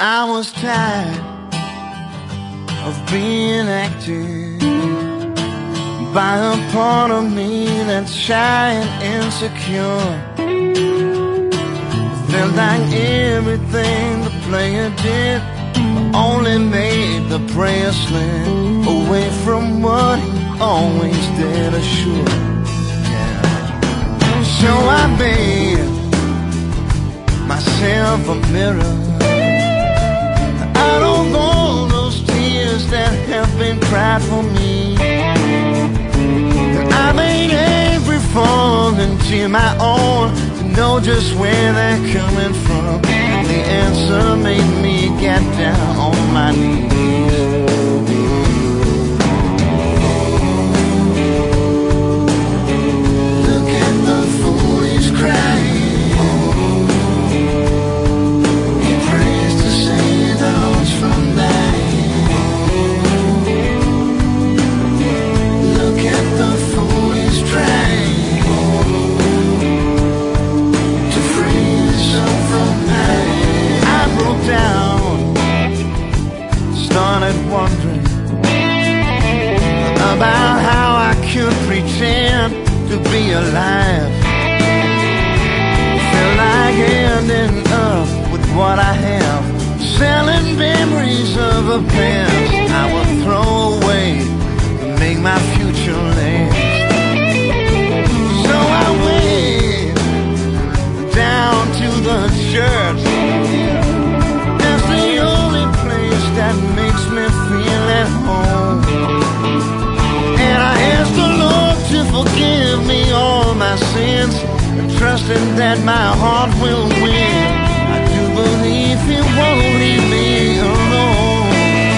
I was tired of being acted by a part of me that's shy and insecure. Felt like everything the player did only made the prayer slip away from what he always did assure. Yeah. So I made myself a mirror out of all those tears that have been cried for me. And I made every falling tear my own to know just where they're coming from. And the answer made me get down on my knees. Look at the fool, he's crying. Started wondering about how I could pretend to be alive. Feel like ending up with what I have, selling memories of a past I would throw away to make my future last. So I went down to the church. That makes me feel at home. And I ask the Lord to forgive me all my sins, trusting that my heart will win. I do believe He won't leave me alone.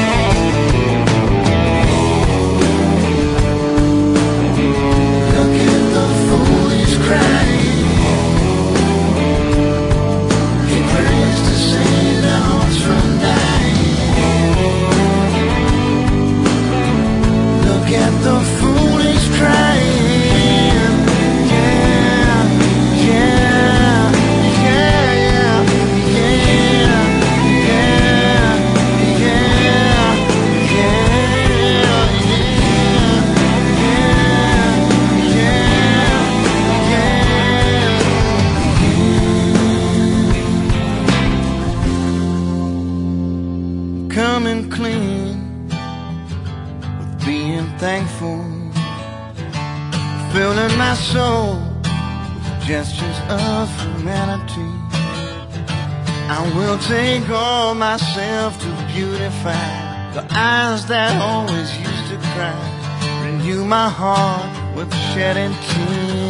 Look at the fool, he's crying. He prays to save the hearts from dying. At the fool is crying. Yeah, yeah, yeah, yeah, yeah, yeah, yeah, coming clean, being thankful, filling my soul with gestures of humanity. I will take all myself to beautify the eyes that always used to cry, renew my heart with shedding tears.